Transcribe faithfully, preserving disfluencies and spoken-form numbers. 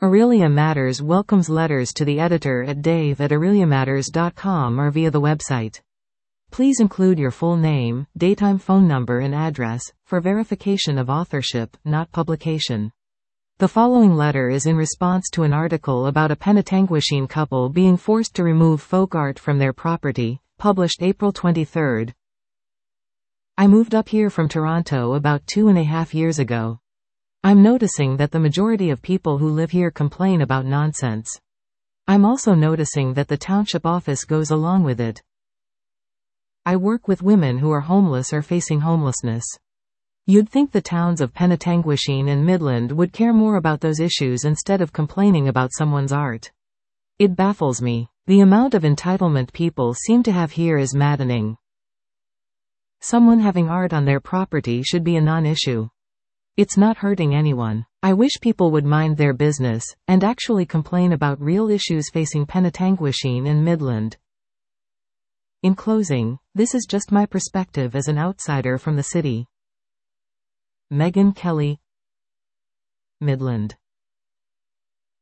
Aurelia Matters welcomes letters to the editor at dave at aurelia matters dot com or via the website. Please include your full name, daytime phone number and address, for verification of authorship, not publication. The following letter is in response to an article about a Penetanguishene couple being forced to remove folk art from their property, published April twenty-third. I moved up here from Toronto about two and a half years ago. I'm noticing that the majority of people who live here complain about nonsense. I'm also noticing that the township office goes along with it. I work with women who are homeless or facing homelessness. You'd think the towns of Penetanguishene and Midland would care more about those issues instead of complaining about someone's art. It baffles me. The amount of entitlement people seem to have here is maddening. Someone having art on their property should be a non-issue. It's not hurting anyone. I wish people would mind their business, and actually complain about real issues facing Penetanguishene and Midland. In closing, this is just my perspective as an outsider from the city. Megan Kelly, Midland.